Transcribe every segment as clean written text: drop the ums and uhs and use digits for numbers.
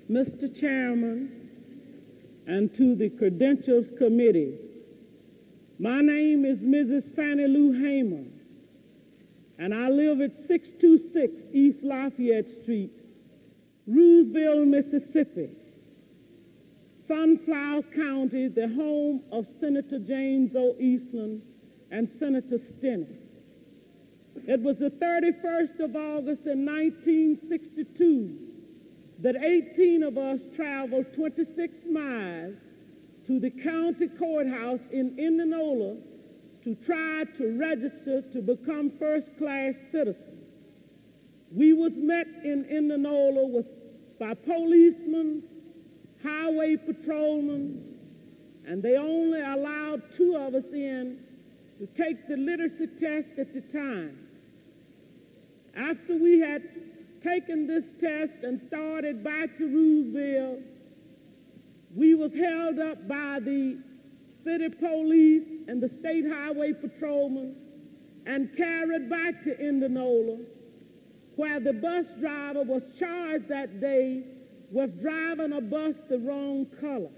Mr. Chairman, and to the Credentials Committee. My name is Mrs. Fannie Lou Hamer, and I live at 626 East Lafayette Street, Rooseville, Mississippi, Sunflower County, the home of Senator James O. Eastland and Senator Stinnett. It was the 31st of August in 1962 that 18 of us traveled 26 miles to the county courthouse in Indianola to try to register to become first-class citizens. We was met in Indianola by policemen, highway patrolmen, and they only allowed 2 of us in to take the literacy test at the time. After we had taken this test and started back to Rooseville, we was held up by the city police and the state highway patrolmen and carried back to Indianola, where the bus driver was charged that day with driving a bus the wrong color.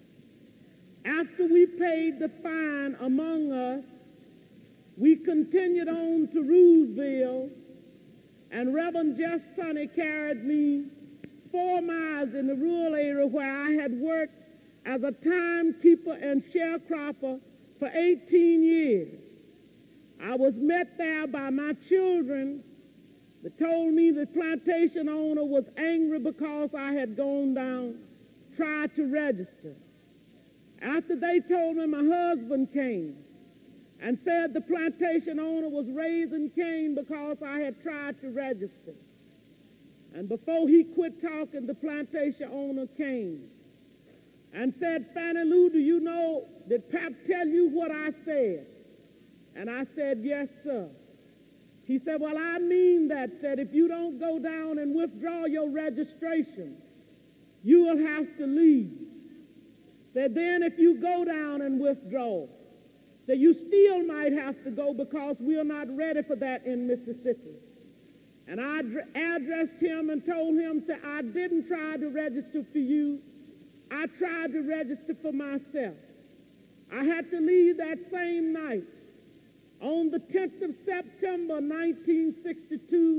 After we paid the fine among us, we continued on to Rooseville, and Reverend Jeff Sonny carried me 4 miles in the rural area where I had worked as a timekeeper and sharecropper for 18 years. I was met there by my children that told me the plantation owner was angry because I had gone down, tried to register. After they told me, my husband came and said the plantation owner was raising Cain because I had tried to register. And before he quit talking, the plantation owner came and said, Fannie Lou, do you know, did Pap tell you what I said? And I said, yes, sir. He said, well, I mean that, said, if you don't go down and withdraw your registration, you will have to leave. Said, then if you go down and withdraw, that you still might have to go because we are not ready for that in Mississippi. And I addressed him and told him that I didn't try to register for you. I tried to register for myself. I had to leave that same night. On the 10th of September, 1962,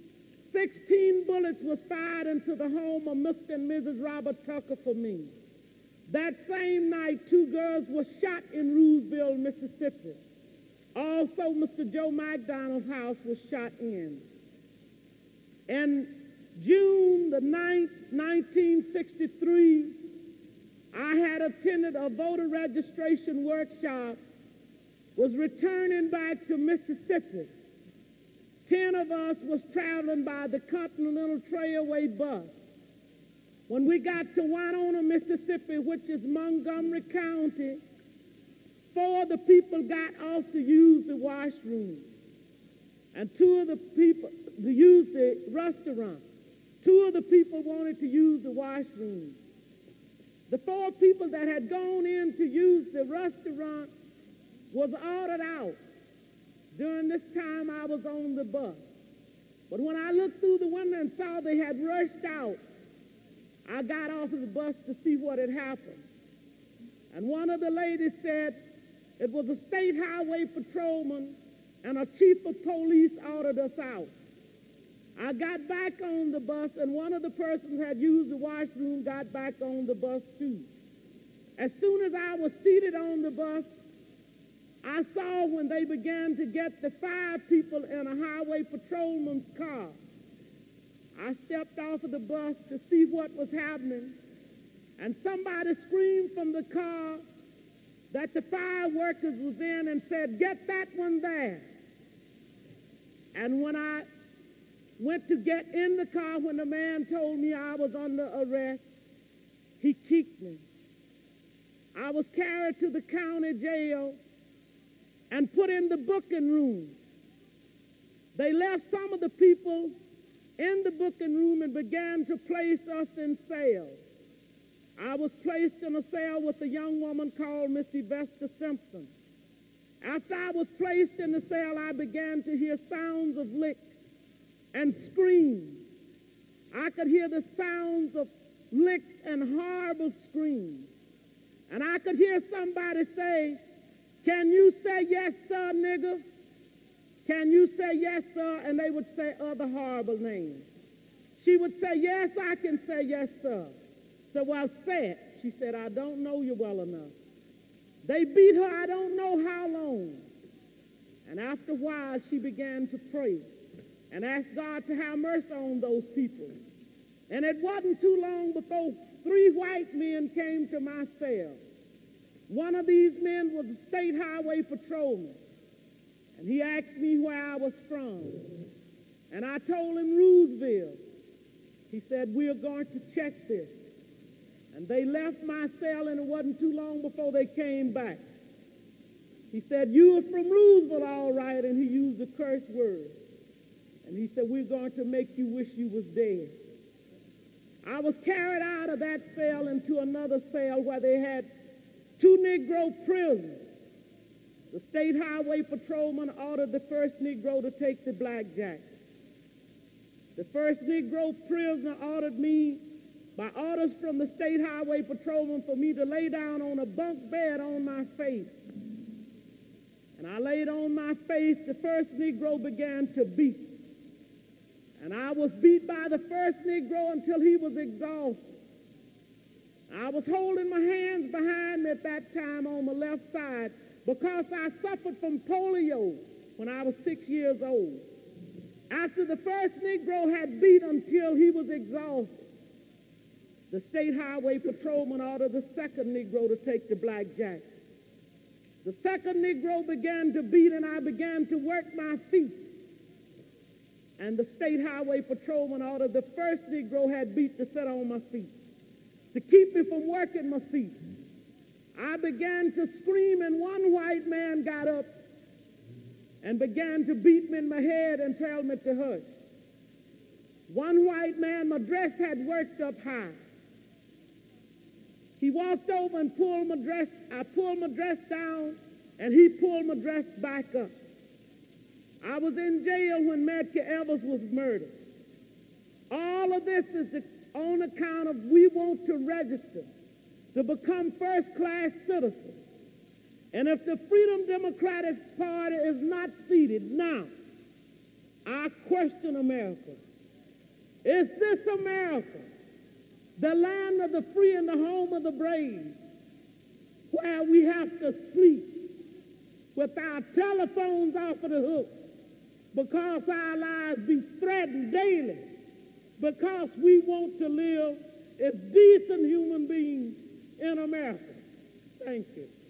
16 bullets was fired into the home of Mr. and Mrs. Robert Tucker for me. That same night, 2 girls were shot in Rooseville, Mississippi. Also, Mr. Joe McDonald's house was shot in. In June the 9th, 1963, I had attended a voter registration workshop, was returning back to Mississippi. 10 of us was traveling by the Continental Trailway bus. When we got to Winona, Mississippi, which is Montgomery County, 4 of the people got off to use the washroom, and 2 of the people to use the restaurant. 2 of the people wanted to use the washroom. The 4 people that had gone in to use the restaurant was ordered out. During this time, I was on the bus. But when I looked through the window and saw they had rushed out, I got off of the bus to see what had happened. And one of the ladies said it was a state highway patrolman and a chief of police ordered us out. I got back on the bus, and one of the persons who had used the washroom got back on the bus too. As soon as I was seated on the bus, I saw when they began to get the 5 people in a highway patrolman's car. I stepped off of the bus to see what was happening, and somebody screamed from the car that the 5 workers was in and said, get that one there. And when I went to get in the car, when the man told me I was under arrest, he kicked me. I was carried to the county jail and put in the booking room. They left some of the people in the booking room and began to place us in cells. I was placed in a cell with a young woman called Miss Yvesta Simpson. After I was placed in the cell, I began to hear sounds of licks and screams. I could hear the sounds of licks, and horrible screams. And I could hear somebody say, "Can you say yes, sir, nigger? Can you say yes, sir?" And they would say other horrible names. She would say, "Yes, I can say yes, sir." So, "Well, say it." She said, "I don't know you well enough." They beat her I don't know how long. And after a while, she began to pray and ask God to have mercy on those people. And it wasn't too long before 3 white men came to my cell. One of these men was a state highway patrolman. And he asked me where I was from. And I told him Roosevelt. He said, "We're going to check this." And they left my cell, and it wasn't too long before they came back. He said, "You are from Roosevelt, all right," and he used a curse word. And he said, "We're going to make you wish you was dead." I was carried out of that cell into another cell where they had 2 Negro prisoners. The state highway patrolman ordered the first Negro to take the blackjack. The first Negro prisoner ordered me, by orders from the state highway patrolman, for me to lay down on a bunk bed on my face. And I laid on my face. The first Negro began to beat. And I was beat by the first Negro until he was exhausted. I was holding my hands behind me at that time on my left side because I suffered from polio when I was 6 years old. After the first Negro had beat until he was exhausted, the state highway patrolman ordered the second Negro to take the blackjack. The second Negro began to beat, and I began to work my feet. And the state highway patrolman ordered the first Negro had beat to sit on my feet, to keep me from working my feet. I began to scream, and one white man got up and began to beat me in my head and tell me to hush. One white man, my dress had worked up high. He walked over and pulled my dress. I pulled my dress down, and he pulled my dress back up. I was in jail when Medgar Evers was murdered. All of this is on account of we want to register to become first-class citizens. And if the Freedom Democratic Party is not seated now, I question America. Is this America, the land of the free and the home of the brave, where we have to sleep with our telephones off of the hook because our lives be threatened daily, because we want to live as decent human beings in America? Thank you.